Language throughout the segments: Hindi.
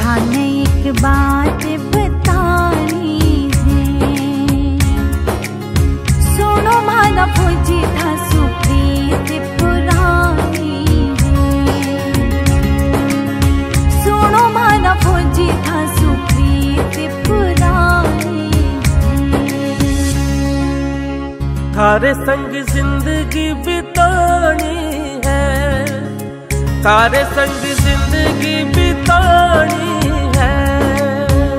थाने एक बात बतानी है, सुनो माना फौजी था सुप्रीत पुरानी है, सुनो माना फौजी था सुप्रीत पुरानी है। थारे संग जिंदगी बितानी है, तारे संग जिंदगी बितानी है।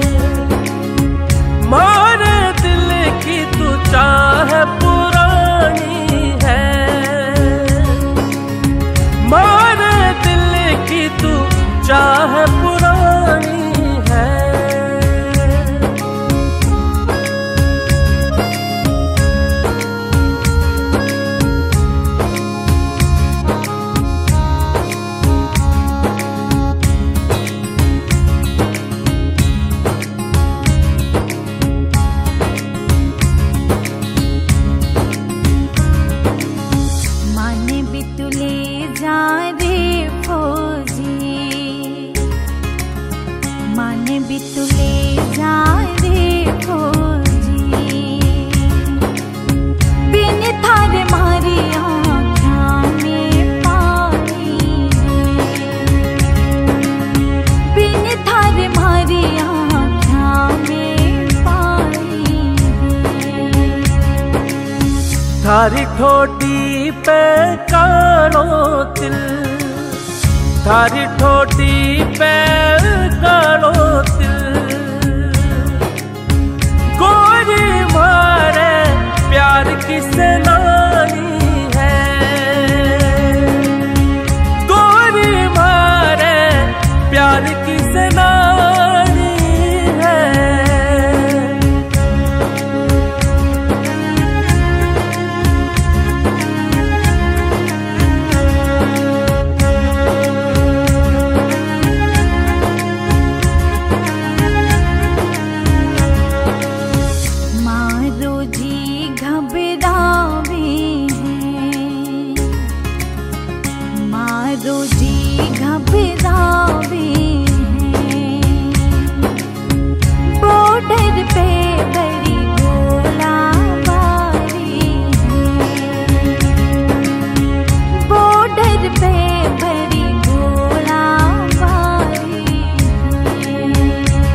मारे दिल की तू चाह पुरानी है, मारे दिल की तू चाह पुरानी है। माने भी तू ले जा रे फौजी, बिन थारे मारी आँखों में पानी है, बिन थारे मारी आँखों में पानी है। थारी ठोटी पे कालो तिल, थारी ठोटी पे कालो तिल, गोरी मारे प्यार की सेनानी है, गोरी मारे प्यार की सेनानी है। रोजी घबरावे हैं, बॉर्डर पे बड़ी गोलाबारी है, बॉर्डर पे बड़ी गोलाबारी है।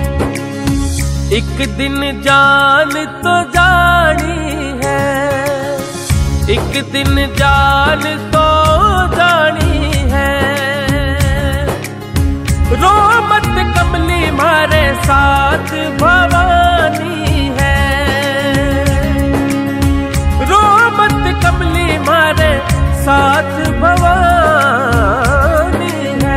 एक दिन जान तो जानी है, एक दिन जान तो जानी है। रो मत कमली मारे साथ भवानी है, रो मत कमली मारे साथ भवानी है।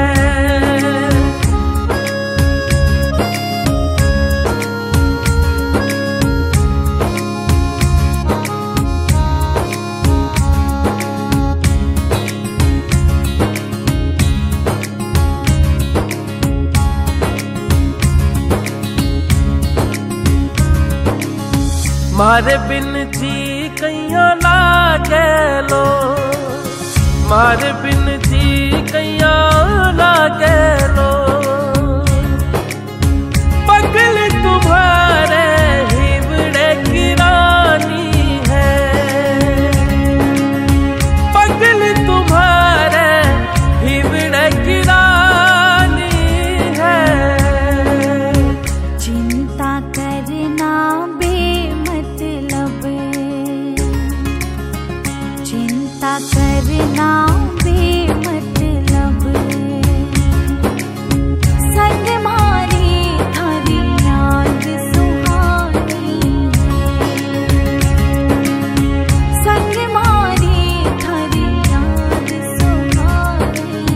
मारे बिन जी कैया लागे लो, मारे बिन जी कैया लागे लो। पगल तुम्हारे हिवड़े की रानी है, पगल तुम्हारे हिवड़े की रानी है। चिंता करना चिंता करना बेमतलब, संग मारी थारी याद सुहानी है, संग मारी थारी याद सुहानी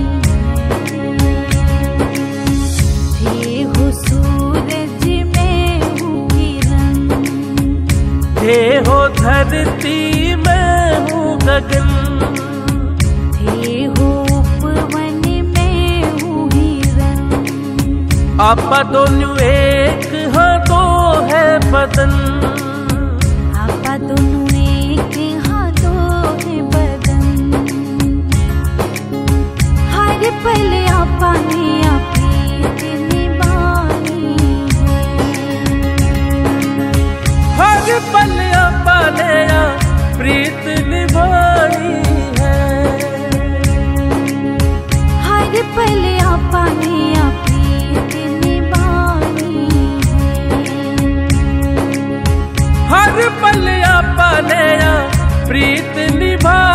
है। थे हो सूरज में हूँ किरण, थे हो धरती में हूँ गगन, थे हो उपवन में हूँ हिरन। आपा दोनों एक हाँ दो है बदन, आपा दोनों एक हाँ दो है बदन। हर पल आपा ने प्रीत निभानी हर पल अपने प्रीत निभा